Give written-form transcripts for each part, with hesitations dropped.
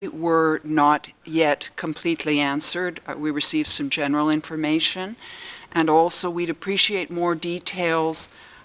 were not yet completely answered. We received some general information, and also we'd appreciate more details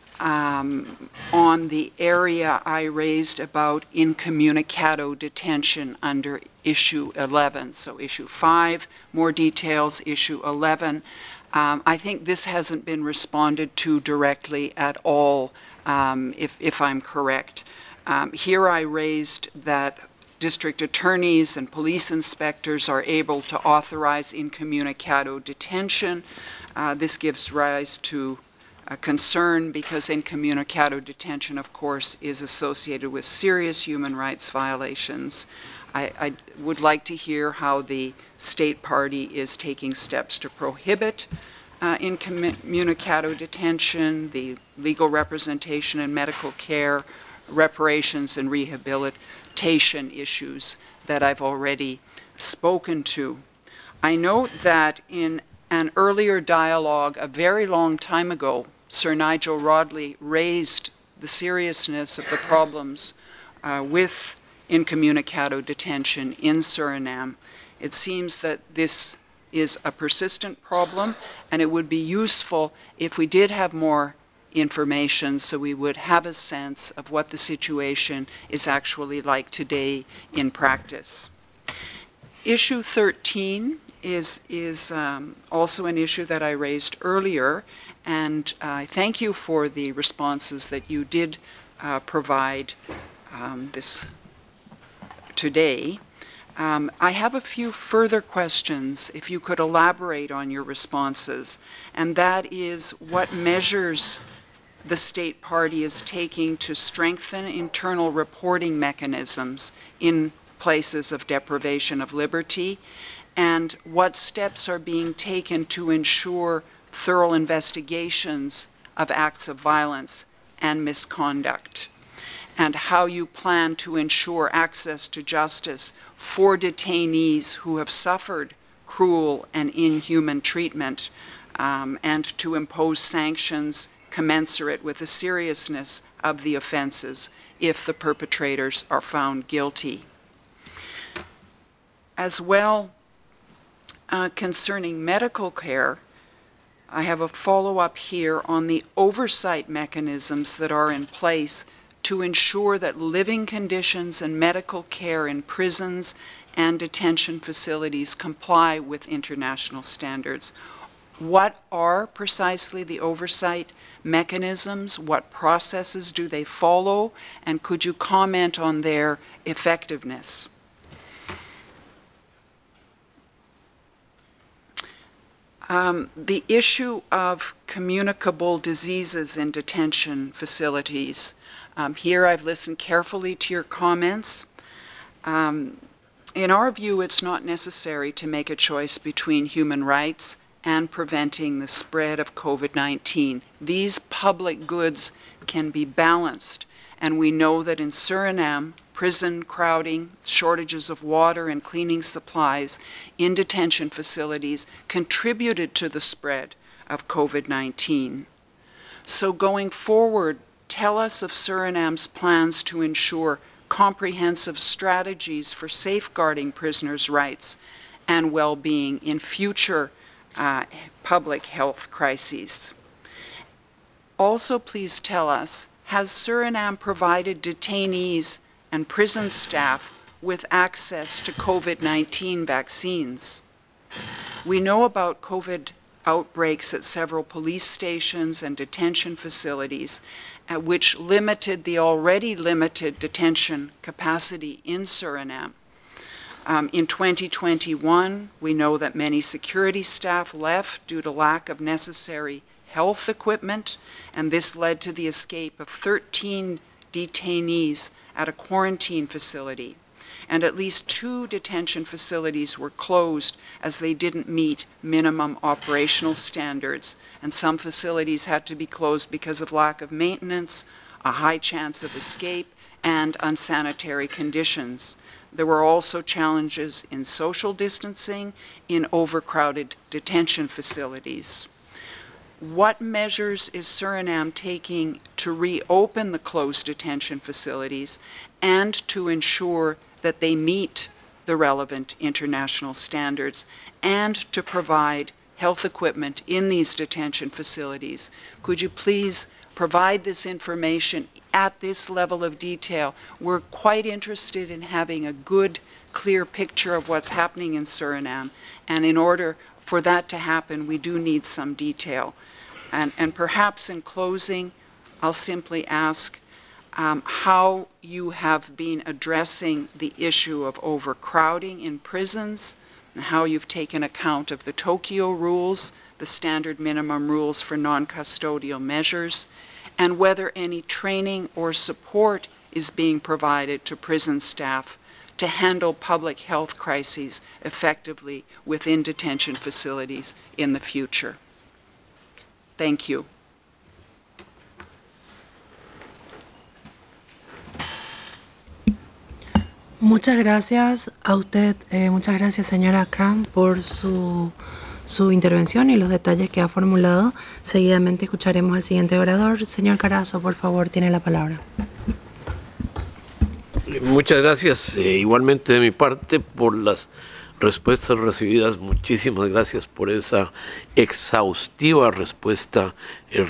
on the area I raised about incommunicado detention under issue 11. So issue 5, more details, issue 11. I think this hasn't been responded to directly at all, if I'm correct. Here I raised that district attorneys and police inspectors are able to authorize incommunicado detention. This gives rise to a concern because incommunicado detention, of course, is associated with serious human rights violations. I would like to hear how the state party is taking steps to prohibit incommunicado detention, the legal representation and medical care, reparations and rehabilitation issues that I've already spoken to. I note that in an earlier dialogue a very long time ago, Sir Nigel Rodley raised the seriousness of the problems with incommunicado detention in Suriname. It seems that this is a persistent problem, and it would be useful if we did have more information so we would have a sense of what the situation is actually like today in practice. Issue 13 is also an issue that I raised earlier, and I thank you for the responses that you did provide this today. I have a few further questions, if you could elaborate on your responses, and that is what measures the state party is taking to strengthen internal reporting mechanisms in places of deprivation of liberty, and what steps are being taken to ensure thorough investigations of acts of violence and misconduct, and how you plan to ensure access to justice for detainees who have suffered cruel and inhuman treatment, and to impose sanctions commensurate with the seriousness of the offenses if the perpetrators are found guilty. As well, concerning medical care, I have a follow-up here on the oversight mechanisms that are in place to ensure that living conditions and medical care in prisons and detention facilities comply with international standards. What are precisely the oversight mechanisms? What processes do they follow? And could you comment on their effectiveness? The issue of communicable diseases in detention facilities. Here I've listened carefully to your comments. In our view, it's not necessary to make a choice between human rights and preventing the spread of COVID-19. These public goods can be balanced, and we know that in Suriname, prison crowding, shortages of water and cleaning supplies in detention facilities contributed to the spread of COVID-19. So going forward, tell us of Suriname's plans to ensure comprehensive strategies for safeguarding prisoners' rights and well-being in future public health crises. Also, please tell us, has Suriname provided detainees and prison staff with access to COVID-19 vaccines? We know about COVID outbreaks at several police stations and detention facilities, which limited the already limited detention capacity in Suriname. In 2021, we know that many security staff left due to lack of necessary health equipment, and this led to the escape of 13 detainees at a quarantine facility. And at least 2 detention facilities were closed as they didn't meet minimum operational standards. And some facilities had to be closed because of lack of maintenance, a high chance of escape, and unsanitary conditions. There were also challenges in social distancing in overcrowded detention facilities. What measures is Suriname taking to reopen the closed detention facilities and to ensure that they meet the relevant international standards and to provide health equipment in these detention facilities. Could you please provide this information at this level of detail? We're quite interested in having a good, clear picture of what's happening in Suriname, and in order for that to happen, we do need some detail. And perhaps in closing, I'll simply ask how you have been addressing the issue of overcrowding in prisons, and how you've taken account of the Tokyo rules, the standard minimum rules for non-custodial measures, and whether any training or support is being provided to prison staff to handle public health crises effectively within detention facilities in the future. Thank you. Muchas gracias a usted, muchas gracias señora Kram por su intervención y los detalles que ha formulado. Seguidamente escucharemos al siguiente orador. Señor Carazo, por favor, tiene la palabra. Muchas gracias, igualmente de mi parte, por las respuestas recibidas. Muchísimas gracias por esa exhaustiva respuesta